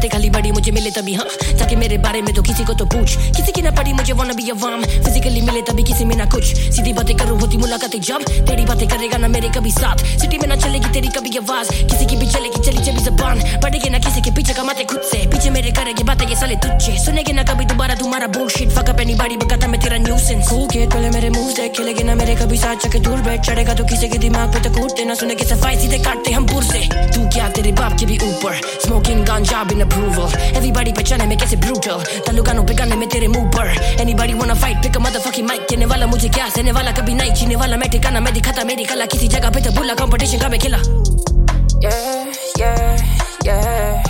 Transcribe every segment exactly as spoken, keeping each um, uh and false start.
बातें खाली बड़ी मुझे मिले तभी हाँ जाके मेरे बारे में तो किसी को तो पूछ किसी की ना पड़ी मुझे wanna be a warm physically मिले तभी किसी में ना कुछ सीधी बातें करूँ होती मुलाकातें जब तेरी बातें करेगा ना मेरे कभी साथ सिटी में ना चलेगी तेरी कभी आवाज किसी की भी चलेगी चली चली जबान पड़ेगी ना किसी के पीछे कमाते खुद से पीछे मेरे करेगी बातें ये साले तुझे सुनेगी ना कभी दोबारा तुम्हारा bullshit fuck up anybody बकाता मैं तेरा nuisance cool kid पहले मेरे moves देख खेलेगी ना मेरे कभी साथ जाके दूर बैठ चढ़ेगा तो किसी के दिमाग पे तो कूटते ना सुने की सफाई सीधे काटते हम पुर से तू क्या तेरे बाप के भी ऊपर smoking ganja in approval everybody पहचाने में कैसे brutal तालुकानों पे गाने में तेरे मुंह पर anybody wanna fight pick a motherfucking mic कहने वाला मुझे क्या सहने वाला कभी नहीं जीने वाला मैं ठिकाना मैं दिखाता मेरी कला किसी जगह पे तो बुला कंपटीशन का मैं खिला yeah yeah yeah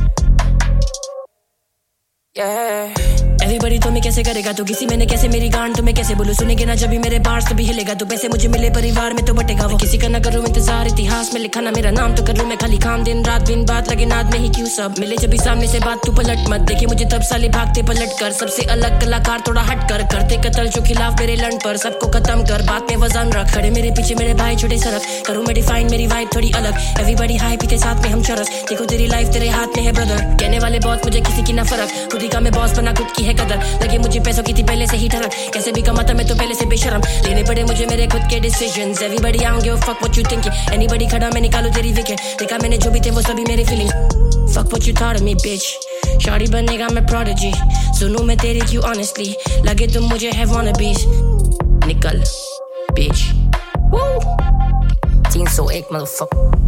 yeah Everybody तो मैं कैसे करेगा तो किसी मैंने कैसे मेरी गान तो मैं कैसे बोलूं सुनेगे ना जब भी मेरे बार्स तो भी हिलेगा तो पैसे मुझे मिले परिवार में तो बटेगा वो किसी का ना करूं इंतजार इतिहास में लिखा ना मेरा नाम तो करूं मैं खाली काम दिन रात दिन बात लगे नाद में ही क्यों सब मिले जब भी सामने से बात तू पलट मत देखे मुझे तब साले भागते पलट कर सबसे अलग कलाकार थोड़ा हट कर करते कत्ल जो खिलाफ मेरे लन पर सबको खत्म कर बात में वजन रख खड़े मेरे पीछे मेरे भाई छोटे सरक करूं मैं डिफाइन मेरी वाइब थोड़ी अलग एवरीबॉडी हाई पीते साथ में हम चरस देखो तेरी लाइफ तेरे हाथ में है ब्रदर कहने वाले बहुत मुझे किसी की ना फर्क खुद ही का मैं बॉस बना खुद की है कदर लगे मुझे पैसों की थी पहले से ही ठरक कैसे भी कमाता मैं तो पहले से बेशरम लेने पड़े मुझे मेरे खुद के decisions everybody I don't give a fuck what you thinking anybody खड़ा मैं निकालूं तेरी विकेट देखा मैंने जो भी थे वो सभी मेरे feelings fuck what you thought of me bitch shorty बनेगा मैं प्रोडिजी सुनूं मैं तेरी क्यों ऑनेस्टली लगे तुम मुझे है वॉनबीज निकल बिच तीन सौ एक motherfucker